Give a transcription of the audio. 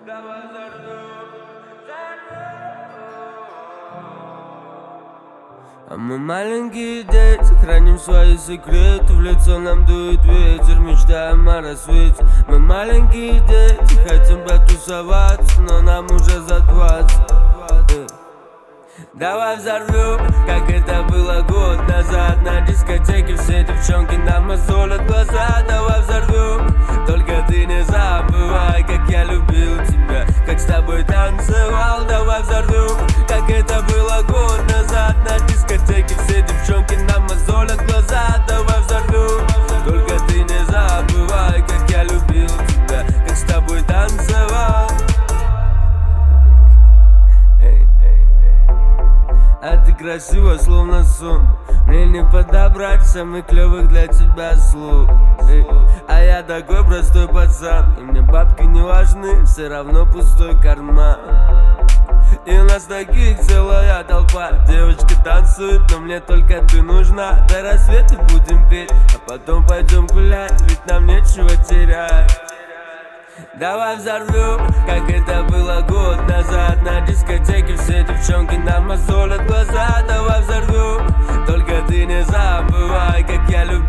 Давай взорвем, а мы маленькие дети, храним свои секреты. В лицо нам дует ветер, мечтаем о рассвете. Мы маленькие дети, хотим потусоваться, но нам уже за 20. Давай взорвем, как это было год назад. На дискотеке все девчонки нам мозолят глаза. Давай взорвем, только ты не забывай, как я любил тебя, как с тобой танцевал. Давай взорвем, как это было год назад. На дискотеке все девчонки нам мозолят глаза. Давай взорвем, только ты не забывай, как я любил тебя, как с тобой танцевал. А ты красива, словно сон. Мне не подобрать самых клевых для тебя слов. А я такой простой пацан, и мне бабки не важны, все равно пустой карман. И у нас таких целая толпа. Девочки танцуют, но мне только ты нужна. До рассвета будем петь, а потом пойдем гулять, ведь нам нечего терять. Давай взорвем, как это было год назад. На дискотеке все девчонки нам мозолят глаза. Давай взорвем, только ты не забывай, как я люблю